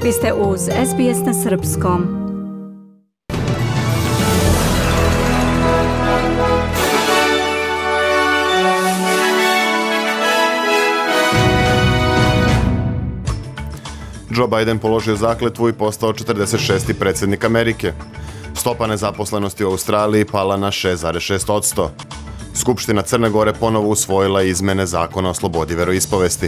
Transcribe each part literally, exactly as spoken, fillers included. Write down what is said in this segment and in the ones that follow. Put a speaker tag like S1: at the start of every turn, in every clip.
S1: Vi ste uz S B S na srpskom.
S2: Joe Biden položio zakletvu i postao četrdeset šesti predsjednik Amerike. Stopa nezaposlenosti u Australiji pala na šest zarez šest posto. Skupština Crne Gore ponovo usvojila izmene zakona o slobodi veroispovesti.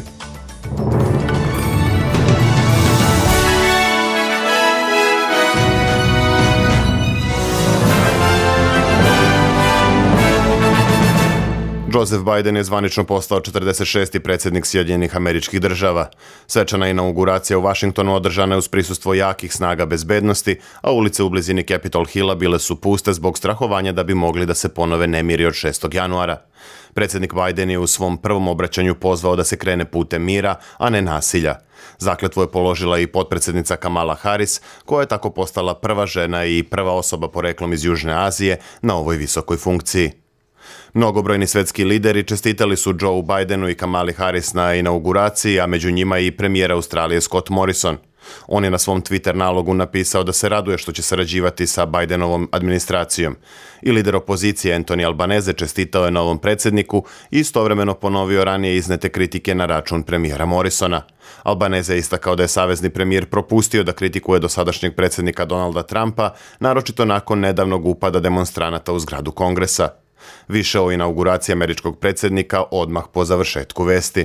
S2: Joseph Biden je zvanično postao četrdeset šesti predsjednik Sjedinjenih Američkih Država. Svečana inauguracija u Washingtonu održana je uz prisustvo jakih snaga bezbednosti, a ulice u blizini Capitol Hilla bile su puste zbog strahovanja da bi mogli da se ponove nemiri od šestog januara. Predsjednik Biden je u svom prvom obraćanju pozvao da se krene putem mira, a ne nasilja. Zakletvu je položila i potpredsjednica Kamala Harris, koja je tako postala prva žena i prva osoba poreklom iz Južne Azije na ovoj visokoj funkciji. Mnogobrojni svetski lideri čestitali su Joe Bidenu i Kamali Harris na inauguraciji, a među njima i premijer Australije Scott Morrison. On je na svom Twitter nalogu napisao da se raduje što će sarađivati sa Bidenovom administracijom. I lider opozicije Anthony Albanese čestitao je novom predsjedniku i istovremeno ponovio ranije iznete kritike na račun premijera Morrisona. Albanese je istakao da je savezni premijer propustio da kritikuje dosadašnjeg predsjednika Donalda Trumpa, naročito nakon nedavnog upada demonstranata u zgradu Kongresa. Više o inauguraciji američkog predsjednika odmah po završetku vesti.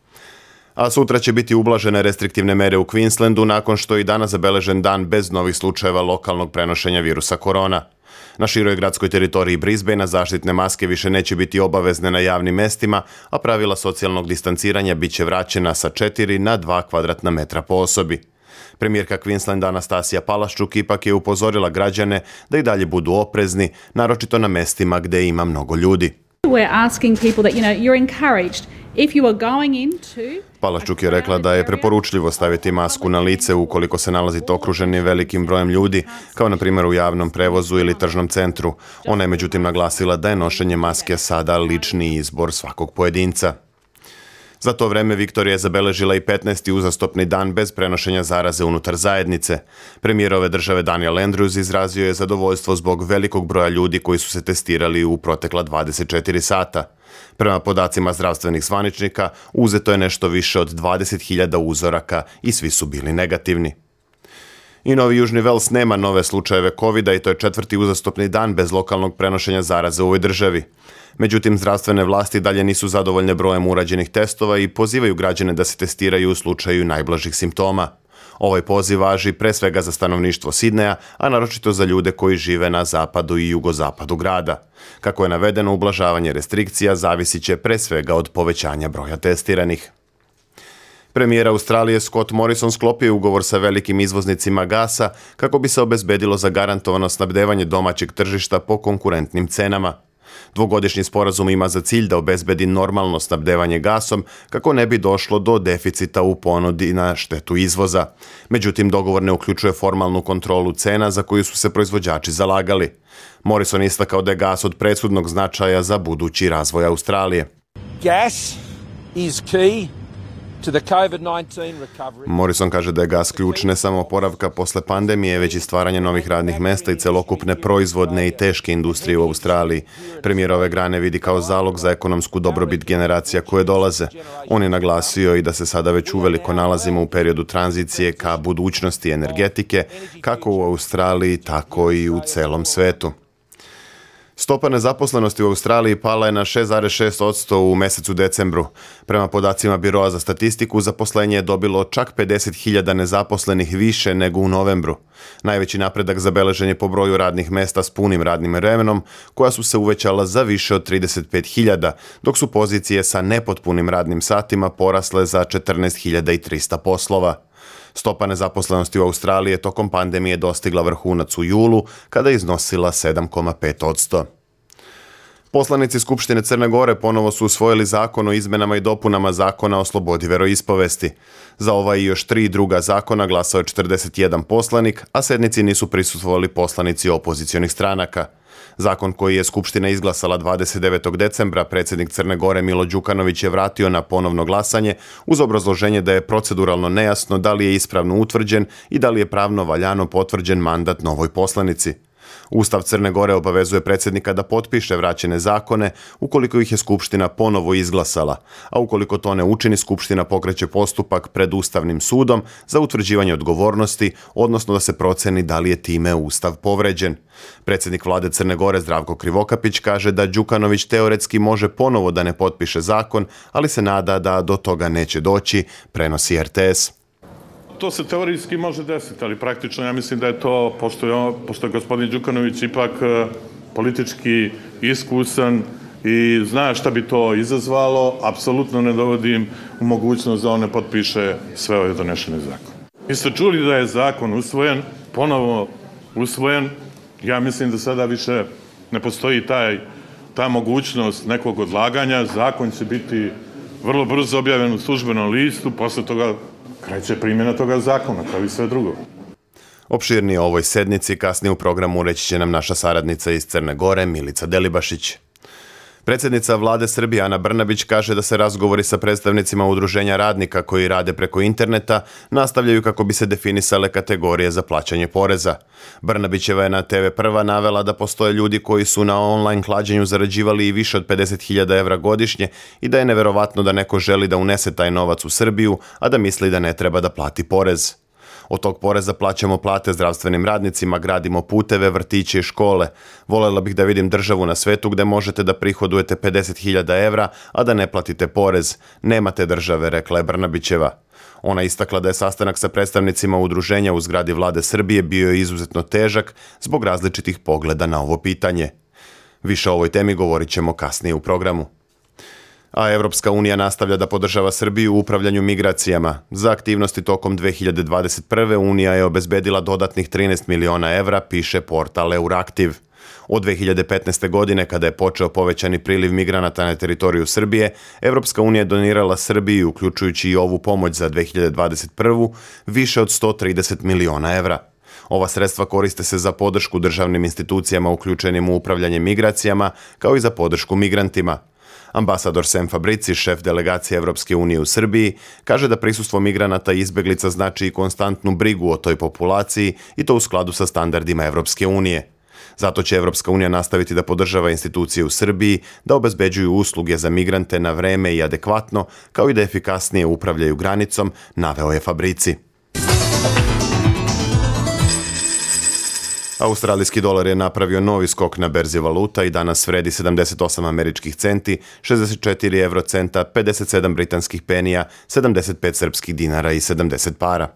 S2: A sutra će biti ublažene restriktivne mere u Queenslandu nakon što je i danas zabeležen dan bez novih slučajeva lokalnog prenošenja virusa korona. Na široj gradskoj teritoriji Brisbanea zaštitne maske više neće biti obavezne na javnim mestima, a pravila socijalnog distanciranja bit će vraćena sa četiri na dva kvadratna metra po osobi. Premijerka Queenslanda Anastasija Palaszczuk ipak je upozorila građane da i dalje budu oprezni, naročito na mestima gdje ima mnogo ljudi.
S3: We're asking people that, you know, you're encouraged if you are going into
S2: Palaszczuk je rekla da je preporučljivo staviti masku na lice ukoliko se nalazite okruženi velikim brojem ljudi, kao na primjer u javnom prevozu ili tržnom centru. Ona je međutim naglasila da je nošenje maske sada lični izbor svakog pojedinca. Za to vreme Viktorija je zabeležila i petnaesti uzastopni dan bez prenošenja zaraze unutar zajednice. Premijer ove države Daniel Andrews izrazio je zadovoljstvo zbog velikog broja ljudi koji su se testirali u protekla dvadeset četiri sata. Prema podacima zdravstvenih zvaničnika, uzeto je nešto više od dvadeset hiljada uzoraka i svi su bili negativni. I Novi Južni Vels nema nove slučajeve kovida i to je četvrti uzastopni dan bez lokalnog prenošenja zaraze u ovoj državi. Međutim, zdravstvene vlasti dalje nisu zadovoljne brojem urađenih testova i pozivaju građane da se testiraju u slučaju najblažih simptoma. Ovaj poziv važi pre svega za stanovništvo Sidneja, a naročito za ljude koji žive na zapadu i jugozapadu grada. Kako je navedeno, ublažavanje restrikcija zavisit će pre svega od povećanja broja testiranih. Premijer Australije Scott Morrison sklopio je ugovor sa velikim izvoznicima gasa kako bi se obezbedilo zagarantovano snabdevanje domaćeg tržišta po konkurentnim cenama. Dvogodišnji sporazum ima za cilj da obezbedi normalno snabdevanje gasom kako ne bi došlo do deficita u ponudi na štetu izvoza. Međutim, dogovor ne uključuje formalnu kontrolu cena za koju su se proizvođači zalagali. Morrison istakao da je gas od presudnog značaja za budući razvoj Australije.
S4: Gas is key.
S2: Morrison kaže da je gas ključ ne samo oporavka posle pandemije, već i stvaranje novih radnih mesta i celokupne proizvodne i teške industrije u Australiji. Premijer ove grane vidi kao zalog za ekonomsku dobrobit generacija koje dolaze. On je naglasio i da se sada već uveliko nalazimo u periodu tranzicije ka budućnosti energetike, kako u Australiji, tako i u celom svetu. Stopa nezaposlenosti u Australiji pala je na šest zarez šest posto u mesecu decembru. Prema podacima Biroa za statistiku, zaposlenje je dobilo čak pedeset hiljada nezaposlenih više nego u novembru. Najveći napredak zabeležen je po broju radnih mesta s punim radnim vremenom, koja su se uvećala za više od trideset pet hiljada, dok su pozicije sa nepotpunim radnim satima porasle za četrnaest hiljada trista poslova. Stopa nezaposlenosti u Australiji je tokom pandemije dostigla vrhunac u julu, kada je iznosila sedam zarez pet posto. Poslanici Skupštine Crne Gore ponovo su usvojili zakon o izmenama i dopunama zakona o slobodi veroispovesti. Za ova i još tri druga zakona glasao je četrdeset jedan poslanik, a sednici nisu prisustvovali poslanici opozicionih stranaka. Zakon koji je Skupština izglasala dvadeset devetog decembra, predsjednik Crne Gore Milo Đukanović je vratio na ponovno glasanje uz obrazloženje da je proceduralno nejasno da li je ispravno utvrđen i da li je pravno valjano potvrđen mandat novoj poslanici. Ustav Crne Gore obavezuje predsjednika da potpiše vraćene zakone ukoliko ih je Skupština ponovo izglasala, a ukoliko to ne učini, Skupština pokreće postupak pred Ustavnim sudom za utvrđivanje odgovornosti, odnosno da se proceni da li je time Ustav povređen. Predsjednik vlade Crne Gore Zdravko Krivokapić kaže da Đukanović teoretski može ponovo da ne potpiše zakon, ali se nada da do toga neće doći, prenosi R T S.
S5: To se teorijski može desiti, ali praktično ja mislim da je to, pošto je, pošto je gospodin Đukanović ipak politički iskusan i zna šta bi to izazvalo, apsolutno ne dovodim u mogućnost da on ne potpiše sve ove donešene zakone. Vi ste čuli da je zakon usvojen, ponovo usvojen, ja mislim da sada više ne postoji taj, ta mogućnost nekog odlaganja, zakon će biti vrlo brzo objavljen u službenom listu, posle toga kreće primjena toga zakona, kao i sve drugo.
S2: Opširnije o ovoj sednici kasnije u programu reći će nam naša saradnica iz Crne Gore, Milica Delibašić. Predsjednica vlade Srbije Ana Brnabić kaže da se razgovori sa predstavnicima udruženja radnika koji rade preko interneta nastavljaju kako bi se definisale kategorije za plaćanje poreza. Brnabićeva je na T V Prva navela da postoje ljudi koji su na online klađenju zarađivali i više od pedeset hiljada evra godišnje i da je neverovatno da neko želi da unese taj novac u Srbiju, a da misli da ne treba da plati porez. Od tog poreza plaćamo plate zdravstvenim radnicima, gradimo puteve, vrtiće i škole. Volela bih da vidim državu na svetu gde možete da prihodujete pedeset hiljada evra, a da ne platite porez. Nemate države, rekla je Brnabićeva. Ona istakla da je sastanak sa predstavnicima udruženja u zgradi vlade Srbije bio izuzetno težak zbog različitih pogleda na ovo pitanje. Više o ovoj temi govorit ćemo kasnije u programu. A Evropska unija nastavlja da podržava Srbiju u upravljanju migracijama. Za aktivnosti tokom dve hiljade dvadeset prve. Unija je obezbedila dodatnih trinaest miliona evra, piše portal Euraktiv. Od dve hiljade petnaeste. godine, kada je počeo povećani priliv migranata na teritoriju Srbije, Evropska unija je donirala Srbiji, uključujući i ovu pomoć za dve hiljade dvadeset prvu. više od sto trideset miliona evra. Ova sredstva koriste se za podršku državnim institucijama uključenim u upravljanje migracijama, kao i za podršku migrantima. Ambasador Sem Fabrici, šef delegacije Evropske unije u Srbiji, kaže da prisustvo migranata i izbeglica znači i konstantnu brigu o toj populaciji i to u skladu sa standardima Evropske unije. Zato će Evropska unija nastaviti da podržava institucije u Srbiji, da obezbeđuju usluge za migrante na vreme i adekvatno, kao i da efikasnije upravljaju granicom, naveo je Fabrici. Australijski dolar je napravio novi skok na berzi valuta i danas vredi sedamdeset osam američkih centi, šezdeset četiri evrocenta, pedeset sedam britanskih penija, sedamdeset pet srpskih dinara i sedamdeset para.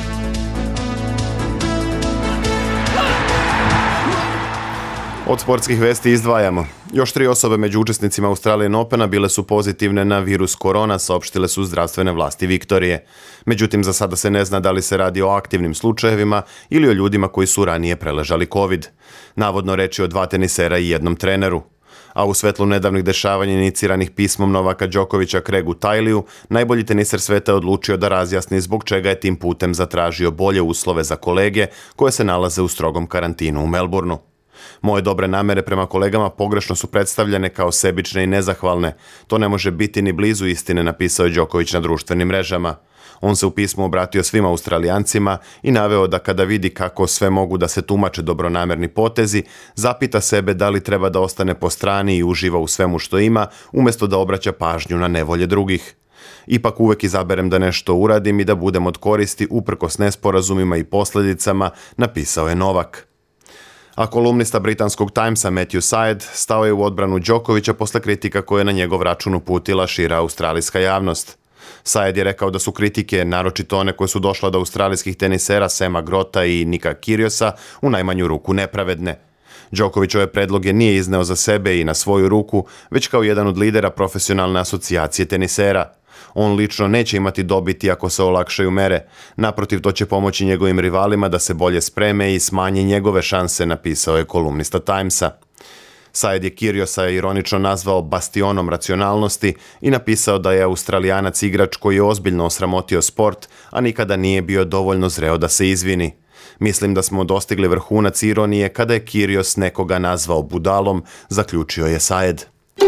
S2: Od sportskih vesti izdvajamo. Još tri osobe među učesnicima Australian Opena bile su pozitivne na virus korona, saopštile su zdravstvene vlasti Viktorije. Međutim, za sada se ne zna da li se radi o aktivnim slučajevima ili o ljudima koji su ranije preležali COVID. Navodno reč je o dva tenisera i jednom treneru. A u svetlu nedavnih dešavanja iniciranih pismom Novaka Đokovića Craigu Tileyju, najbolji teniser sveta je odlučio da razjasni zbog čega je tim putem zatražio bolje uslove za kolege koje se nalaze u strogom karantinu u Melbourneu. Moje dobre namere prema kolegama pogrešno su predstavljene kao sebične i nezahvalne. To ne može biti ni blizu istine, napisao je Đoković na društvenim mrežama. On se u pismu obratio svim Australijancima i naveo da kada vidi kako sve mogu da se tumače dobronamerni potezi, zapita sebe da li treba da ostane po strani i uživa u svemu što ima, umjesto da obraća pažnju na nevolje drugih. Ipak uvek izaberem da nešto uradim i da budem od koristi uprkos nesporazumima i posljedicama, napisao je Novak. A kolumnista britanskog Timesa Matthew Syed stao je u odbranu Đokovića posle kritika koje je na njegov račun uputila šira australijska javnost. Syed je rekao da su kritike, naročito one koje su došle od australijskih tenisera Sema Grota i Nika Kyrgiosa, u najmanju ruku nepravedne. Đokovićove predloge nije izneo za sebe i na svoju ruku, već kao jedan od lidera profesionalne asocijacije tenisera. On lično neće imati dobiti ako se olakšaju mere. Naprotiv, to će pomoći njegovim rivalima da se bolje spreme i smanji njegove šanse, napisao je kolumnista Timesa. Syed je Kyrgiosa ironično nazvao bastionom racionalnosti i napisao da je Australijanac igrač koji je ozbiljno osramotio sport, a nikada nije bio dovoljno zreo da se izvini. Mislim da smo dostigli vrhunac ironije kada je Kyrios nekoga nazvao budalom, zaključio je Saed.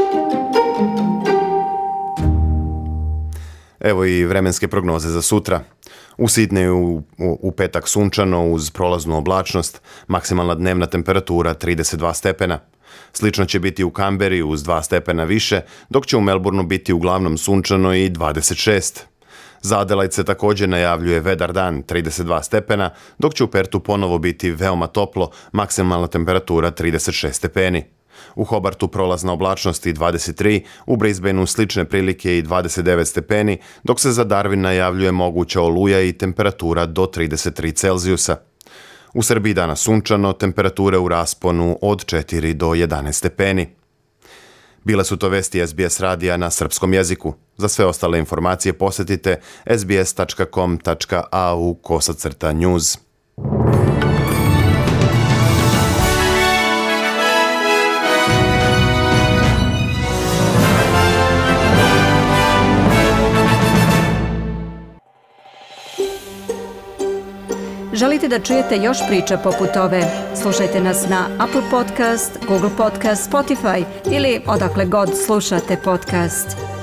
S2: Evo i vremenske prognoze za sutra. U Sidneju u, u, u petak sunčano uz prolaznu oblačnost, maksimalna dnevna temperatura trideset dva stepena. Slično će biti u Kamberi uz dva stepena više, dok će u Melbourneu biti uglavnom sunčano i dvadeset šest. Za Adelaide se također najavljuje vedar dan trideset dva stepena, dok će u Pertu ponovo biti veoma toplo, maksimalna temperatura trideset šest stepeni. U Hobartu prolazna oblačnost i dvadeset tri, u Brisbaneu slične prilike i dvadeset devet stepeni, dok se za Darwin najavljuje moguća oluja i temperatura do trideset tri Celzijusa. U Srbiji danas sunčano, temperature u rasponu od četiri do jedanaest stepeni. Bile su to vesti S B S radija na srpskom jeziku. Za sve ostale informacije posjetite sbs tačka com tačka a u kosacrta news.
S1: Želite da čujete još priča poput ove? Slušajte nas na Apple Podcast, Google Podcast, Spotify ili odakle god slušate podcast.